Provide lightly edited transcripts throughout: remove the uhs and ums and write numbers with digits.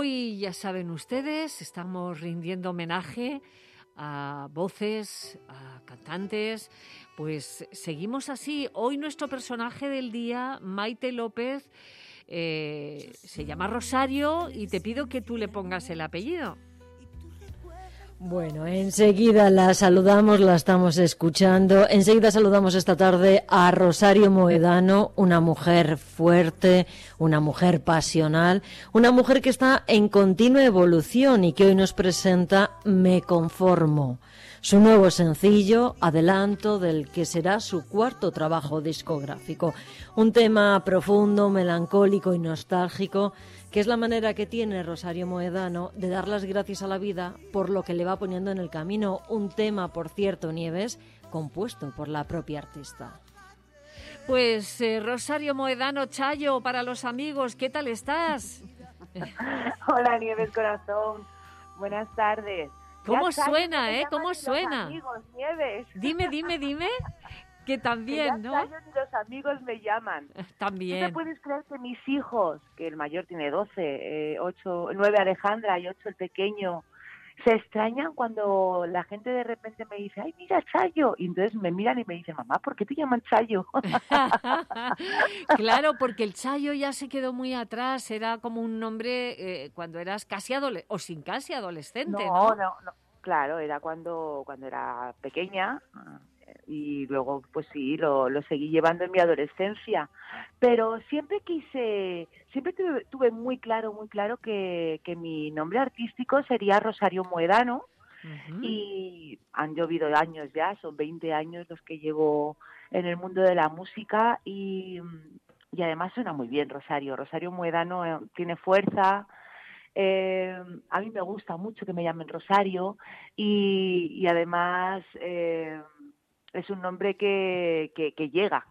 Hoy, ya saben ustedes, estamos rindiendo homenaje a voces, a cantantes. Pues seguimos así. Hoy nuestro personaje del día, Maite López, se llama Rosario y te pido que tú le pongas el apellido. Bueno, enseguida la saludamos, la estamos escuchando. Enseguida saludamos esta tarde a Rosario Moedano, una mujer fuerte, una mujer pasional, una mujer que está en continua evolución y que hoy nos presenta Me Conformo, su nuevo sencillo, adelanto del que será su cuarto trabajo discográfico. Un tema profundo, melancólico y nostálgico, que es la manera que tiene Rosario Moedano de dar las gracias a la vida por lo que le va poniendo en el camino. Un tema, por cierto, Nieves, compuesto por la propia artista. Pues Rosario Moedano, Chayo, para los amigos, ¿qué tal estás? Hola, Nieves Corazón. Buenas tardes. ¿Cómo suena, ¿Cómo suena? Amigos, Nieves. Dime. Que también, que ¿no? Chayo ni los amigos me llaman. También. ¿Tú te puedes creer que mis hijos, que el mayor tiene 12, 9 Alejandra y 8 el pequeño, se extrañan cuando la gente de repente me dice, ay, mira, Chayo? Y entonces me miran y me dicen, mamá, ¿por qué te llaman Chayo? Claro, porque el Chayo ya se quedó muy atrás, era como un nombre cuando eras casi adolescente, o sin casi adolescente, ¿no? No, claro, era cuando era pequeña. Y luego, pues sí, lo seguí llevando en mi adolescencia. Pero siempre tuve muy claro que mi nombre artístico sería Rosario Moedano. Uh-huh. Y han llovido años ya, son 20 años los que llevo en el mundo de la música y además suena muy bien Rosario. Rosario Moedano tiene fuerza. A mí me gusta mucho que me llamen Rosario y además... es un nombre que llega,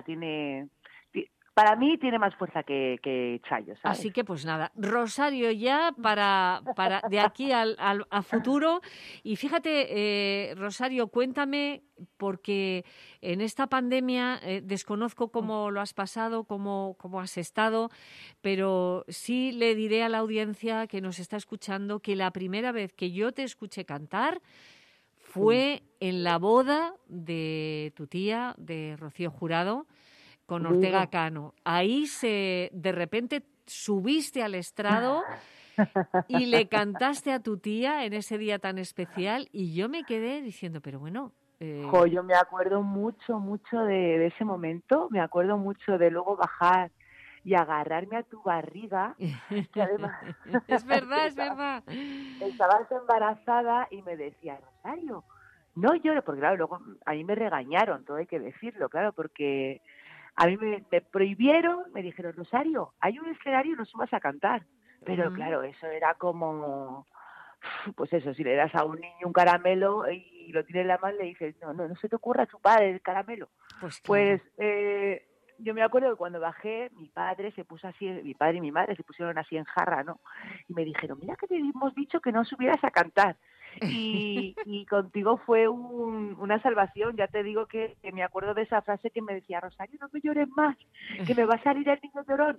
para mí tiene más fuerza que Chayo, ¿sabes? Así que pues nada, Rosario ya para de aquí al futuro. Y fíjate, Rosario, cuéntame, porque en esta pandemia desconozco cómo lo has pasado, cómo has estado, pero sí le diré a la audiencia que nos está escuchando que la primera vez que yo te escuché cantar fue en la boda de tu tía, de Rocío Jurado, con Ortega Cano. Ahí de repente subiste al estrado y le cantaste a tu tía en ese día tan especial y yo me quedé diciendo, pero bueno... yo me acuerdo mucho de ese momento, me acuerdo mucho de luego bajar y agarrarme a tu barriga, que además... Es verdad. Estabas embarazada y me decía, Rosario, no llores, porque claro, luego a mí me regañaron, todo hay que decirlo, claro, porque a mí me prohibieron, me dijeron, Rosario, hay un escenario y no subas a cantar. Pero claro, eso era como, pues eso, si le das a un niño un caramelo y lo tiene en la mano, le dices, no se te ocurra chupar el caramelo. Pues claro. Yo me acuerdo que cuando bajé, mi padre y mi madre se pusieron así en jarra, ¿no? Y me dijeron, mira que te hemos dicho que no subieras a cantar. Y contigo fue una salvación. Ya te digo que me acuerdo de esa frase que me decía, Rosario, no me llores más, que me va a salir el niño llorón.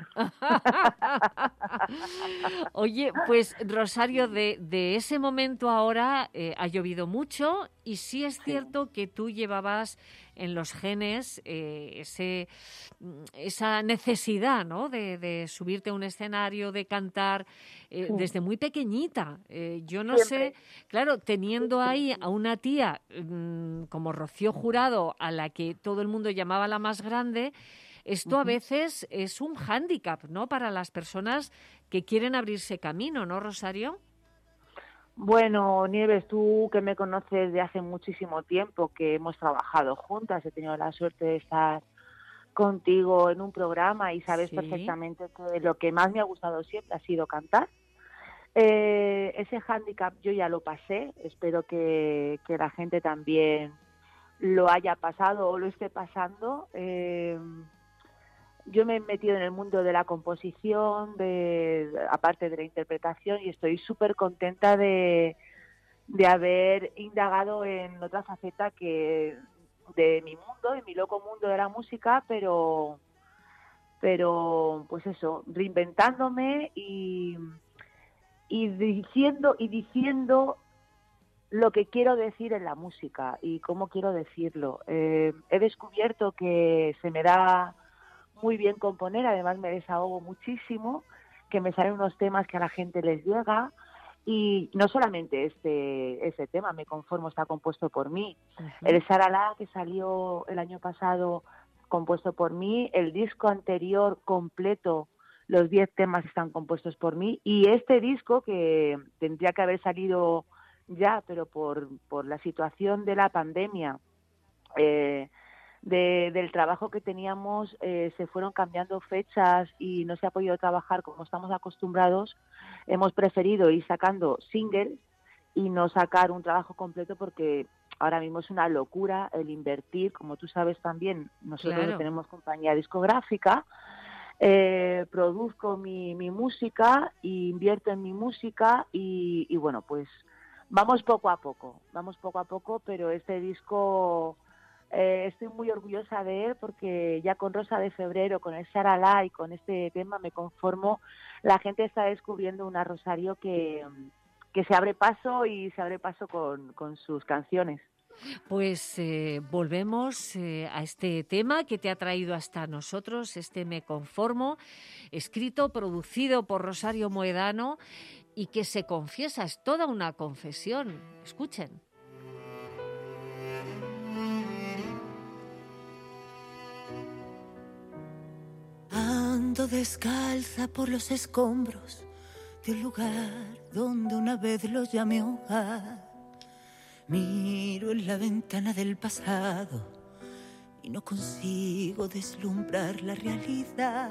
Oye, pues Rosario, de ese momento ahora ha llovido mucho y sí es cierto que tú llevabas en los genes esa necesidad, ¿no? de subirte a un escenario, de cantar desde muy pequeñita. Yo no sé, claro, teniendo ahí a una tía como Rocío Jurado, a la que todo el mundo llamaba la más grande, esto a veces es un hándicap, ¿no? Para las personas que quieren abrirse camino, ¿no, Rosario? Bueno, Nieves, tú que me conoces de hace muchísimo tiempo, que hemos trabajado juntas, he tenido la suerte de estar contigo en un programa y sabes perfectamente que lo que más me ha gustado siempre ha sido cantar. Ese hándicap yo ya lo pasé, espero que la gente también lo haya pasado o lo esté pasando. Yo me he metido en el mundo de la composición, aparte de la interpretación, y estoy súper contenta de haber indagado en otra faceta que de mi mundo, de mi loco mundo de la música, pero pues eso, reinventándome y diciendo lo que quiero decir en la música y cómo quiero decirlo. He descubierto que se me da muy bien componer, además me desahogo muchísimo, que me salen unos temas que a la gente les llega, y no solamente ese tema, Me conformo, está compuesto por mí. Uh-huh. El Saralá, que salió el año pasado, compuesto por mí. El disco anterior completo, los 10 temas están compuestos por mí. Y este disco, que tendría que haber salido ya, pero por la situación de la pandemia, del trabajo que teníamos, se fueron cambiando fechas y no se ha podido trabajar como estamos acostumbrados. Hemos preferido ir sacando singles y no sacar un trabajo completo, porque ahora mismo es una locura el invertir, como tú sabes también. Nosotros no tenemos compañía discográfica, produzco mi música, invierto en mi música y bueno, pues vamos poco a poco, pero este disco estoy muy orgullosa de él, porque ya con Rosa de Febrero, con el Saralá y con este tema Me conformo, la gente está descubriendo una Rosario que se abre paso, y se abre paso con sus canciones. Pues volvemos a este tema que te ha traído hasta nosotros, este Me conformo, escrito, producido por Rosario Moedano, y que se confiesa, es toda una confesión. Escuchen. Ando descalza por los escombros de un lugar donde una vez los llamé hogar. Miro en la ventana del pasado y no consigo deslumbrar la realidad.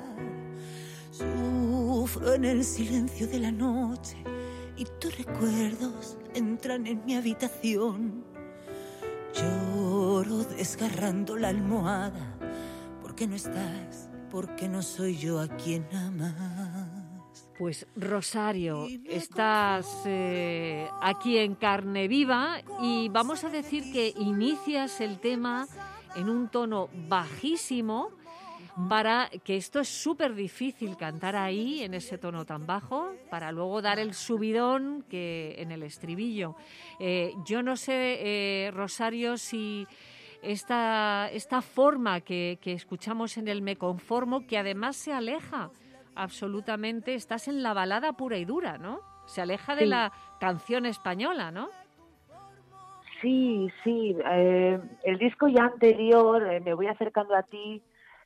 Sufro en el silencio de la noche y tus recuerdos entran en mi habitación. Lloro desgarrando la almohada porque no estás, porque no soy yo a quien amas. Pues Rosario, estás aquí en carne viva, y vamos a decir que inicias el tema en un tono bajísimo, para que esto es súper difícil cantar ahí en ese tono tan bajo, para luego dar el subidón que en el estribillo. Yo no sé, Rosario, si esta forma que escuchamos en el Me conformo, que además se aleja absolutamente, estás en la balada pura y dura, ¿no? Se aleja de la canción española, ¿no? Sí. El disco ya anterior, Me voy acercando a ti,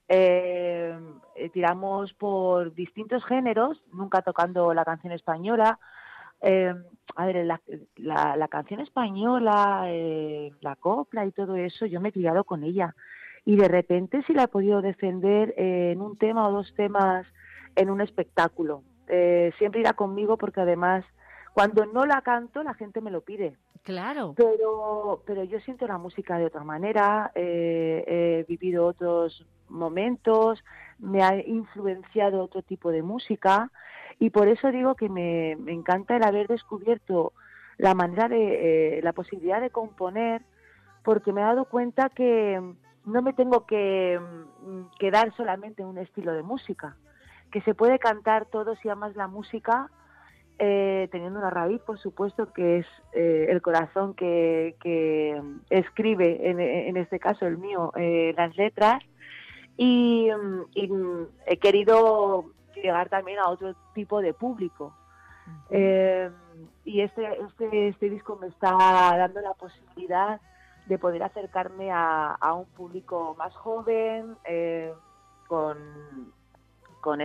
tiramos por distintos géneros, nunca tocando la canción española. A ver, la canción española, la copla y todo eso, yo me he criado con ella, y de repente sí la he podido defender en un tema o dos temas en un espectáculo. Siempre irá conmigo, porque además cuando no la canto la gente me lo pide. Claro. Pero yo siento la música de otra manera, he vivido otros momentos, me ha influenciado otro tipo de música, y por eso digo que me encanta el haber descubierto la manera la posibilidad de componer, porque me he dado cuenta que no me tengo que quedar solamente en un estilo de música, que se puede cantar todo si amas la música, teniendo una raíz, por supuesto, que es el corazón que escribe, en este caso el mío, las letras, y he querido llegar también a otro tipo de público. Y este disco me está dando la posibilidad de poder acercarme a un público más joven, con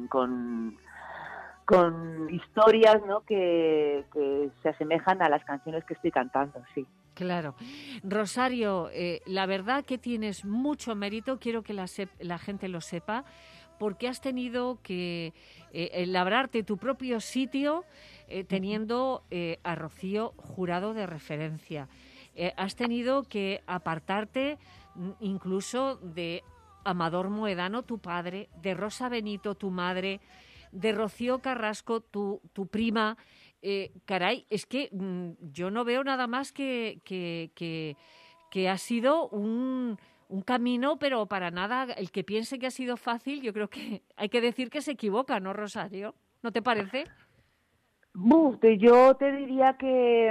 historias, ¿no?, que se asemejan a las canciones que estoy cantando, sí. Claro. Rosario, la verdad que tienes mucho mérito, quiero que la gente lo sepa, porque has tenido que labrarte tu propio sitio teniendo a Rocío Jurado de referencia. Has tenido que apartarte incluso de Amador Moedano, tu padre, de Rosa Benito, tu madre, de Rocío Carrasco, tu prima. Caray, es que yo no veo nada más que ha sido un camino, pero para nada. El que piense que ha sido fácil, yo creo que hay que decir que se equivoca, ¿no, Rosario? ¿No te parece? Yo te diría que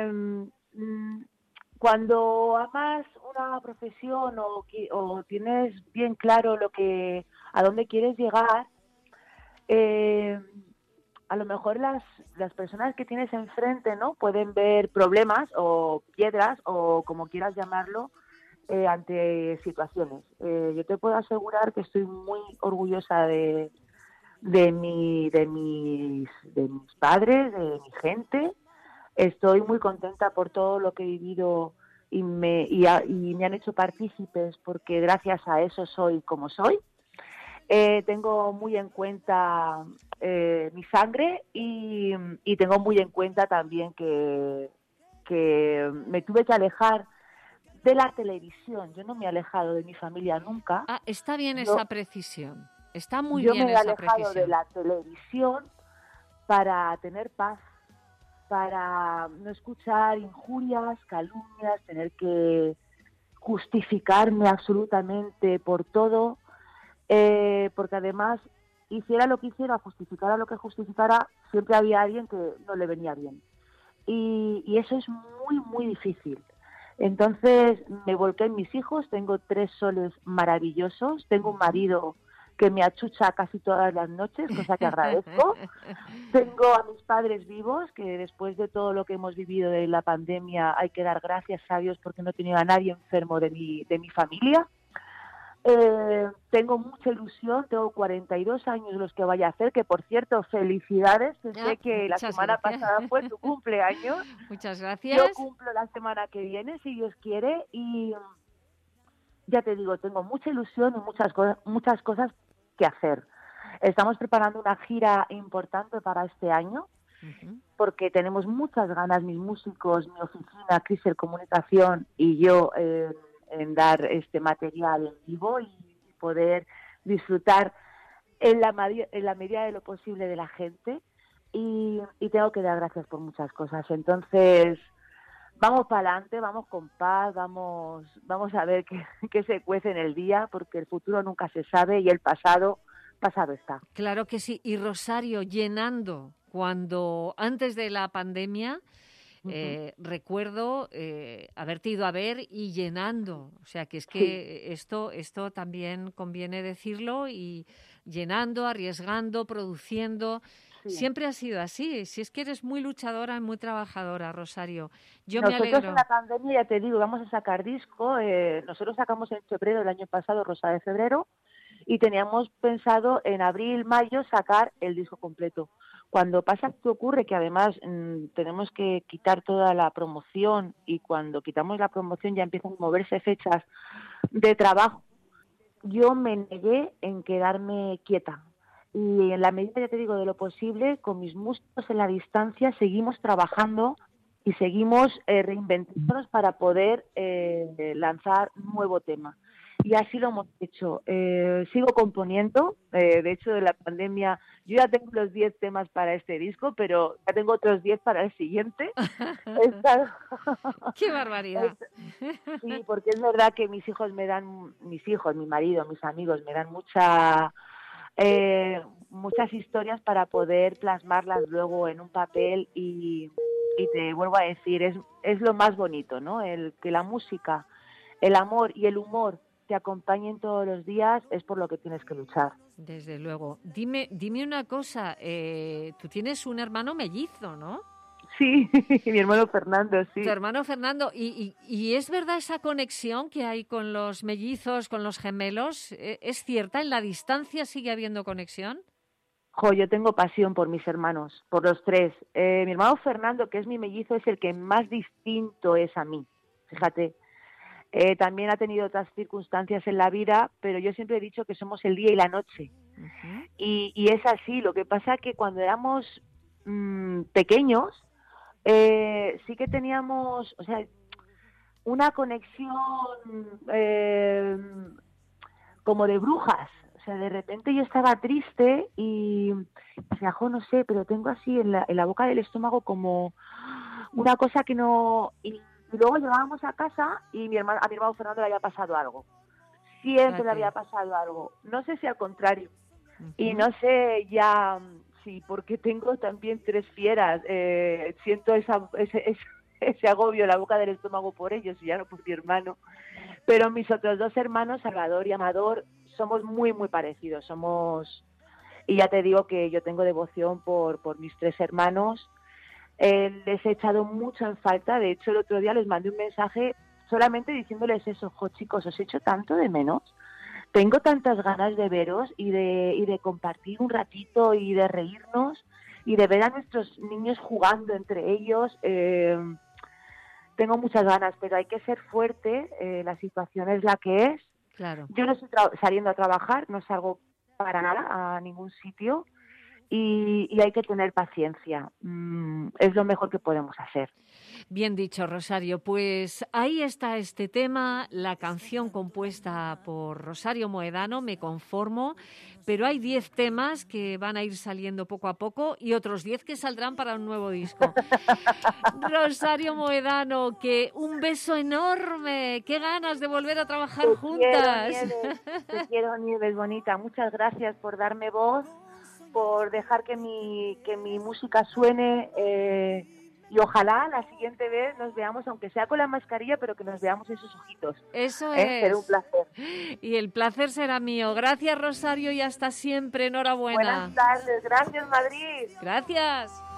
cuando amas una profesión o tienes bien claro a dónde quieres llegar, a lo mejor las personas que tienes enfrente, ¿no? Pueden ver problemas o piedras o como quieras llamarlo ante situaciones. Yo te puedo asegurar que estoy muy orgullosa de mis padres, de mi gente. Estoy muy contenta por todo lo que he vivido y me han hecho partícipes, porque gracias a eso soy como soy. Tengo muy en cuenta mi sangre y tengo muy en cuenta también que me tuve que alejar de la televisión. Yo no me he alejado de mi familia nunca. Está bien esa precisión. Está muy yo bien me he esa alejado precisión. de la televisión para tener paz, para no escuchar injurias, calumnias, tener que justificarme absolutamente por todo, porque además, hiciera lo que hiciera, justificara lo que justificara, siempre había alguien que no le venía bien. Y eso es muy, muy difícil. Entonces me volqué en mis hijos, tengo 3 soles maravillosos, tengo un marido que me achucha casi todas las noches, cosa que agradezco. Tengo a mis padres vivos, que después de todo lo que hemos vivido de la pandemia hay que dar gracias a Dios porque no he tenido a nadie enfermo de mi familia. Tengo mucha ilusión, tengo 42 años los que vaya a hacer, que por cierto, felicidades, sé que la semana pasada fue tu cumpleaños. Muchas gracias. Yo cumplo la semana que viene, si Dios quiere, y ya te digo, tengo mucha ilusión y muchas cosas que hacer. Estamos preparando una gira importante para este año, porque tenemos muchas ganas, mis músicos, mi oficina, Crisel Comunicación y yo, en dar este material en vivo y poder disfrutar en la medida de lo posible de la gente, y tengo que dar gracias por muchas cosas. Entonces vamos para adelante, vamos con paz, vamos a ver qué se cuece en el día, porque el futuro nunca se sabe y el pasado está. Claro que sí. Y Rosario, llenando, cuando antes de la pandemia, recuerdo haberte ido a ver y llenando. O sea, que es que esto también conviene decirlo, y llenando, arriesgando, produciendo. Sí. Siempre ha sido así. Si es que eres muy luchadora y muy trabajadora, Rosario. Me alegro. Nosotros en la pandemia, ya te digo, vamos a sacar disco. Nosotros sacamos en febrero del año pasado, Rosa de Febrero, y teníamos pensado en abril, mayo sacar el disco completo. Cuando pasa que ocurre que además tenemos que quitar toda la promoción, y cuando quitamos la promoción ya empiezan a moverse fechas de trabajo, yo me negué en quedarme quieta. Y en la medida, ya te digo, de lo posible, con mis músicos en la distancia, seguimos trabajando y seguimos reinventándonos para poder lanzar un nuevo tema. Y así lo hemos hecho. Sigo componiendo. De hecho, de la pandemia, yo ya tengo los 10 temas para este disco, pero ya tengo otros 10 para el siguiente. ¡Qué barbaridad! Sí, porque es verdad que mis hijos, mi marido, mis amigos, me dan muchas historias para poder plasmarlas luego en un papel, y te vuelvo a decir, es lo más bonito, ¿no? Que la música, el amor y el humor te acompañen todos los días, es por lo que tienes que luchar. Desde luego. Dime una cosa, tú tienes un hermano mellizo, ¿no? Sí, mi hermano Fernando, sí. Tu hermano Fernando. ¿Y es verdad esa conexión que hay con los mellizos, con los gemelos? ¿Es cierta? ¿En la distancia sigue habiendo conexión? Yo tengo pasión por mis hermanos, por los 3. Mi hermano Fernando, que es mi mellizo, es el que más distinto es a mí, fíjate. También ha tenido otras circunstancias en la vida, pero yo siempre he dicho que somos el día y la noche. Y es así. Lo que pasa es que cuando éramos pequeños, sí que teníamos, o sea, una conexión como de brujas. O sea, de repente yo estaba triste y decía, no sé, pero tengo así en la boca del estómago como una cosa que no... Y luego llegábamos a casa y a mi hermano Fernando le había pasado algo. Siempre le había pasado algo. No sé si al contrario. Y no sé ya casi, porque tengo también 3 fieras. Siento ese agobio en la boca del estómago por ellos y ya no por mi hermano. Pero mis otros 2 hermanos, Salvador y Amador, somos muy, muy parecidos. Y ya te digo que yo tengo devoción por mis 3 hermanos. Les he echado mucho en falta. De hecho, el otro día les mandé un mensaje solamente diciéndoles eso: jo, chicos, os echo tanto de menos. Tengo tantas ganas de veros y de compartir un ratito y de reírnos y de ver a nuestros niños jugando entre ellos. Tengo muchas ganas, pero hay que ser fuerte. La situación es la que es. Claro. Yo no estoy saliendo a trabajar, no salgo para nada a ningún sitio. Y hay que tener paciencia. Es lo mejor que podemos hacer. Bien dicho, Rosario. Pues ahí está este tema, la canción compuesta por Rosario Moedano, Me conformo, pero hay 10 temas que van a ir saliendo poco a poco y otros 10 que saldrán para un nuevo disco. Rosario Moedano, que un beso enorme, qué ganas de volver a trabajar juntas. Te quiero, Nieves, bonita. Muchas gracias por darme voz, por dejar que mi música suene, y ojalá la siguiente vez nos veamos, aunque sea con la mascarilla, pero que nos veamos esos ojitos. Eso es. Será un placer. Y el placer será mío. Gracias, Rosario, y hasta siempre. Enhorabuena. Buenas tardes. Gracias, Madrid. Gracias.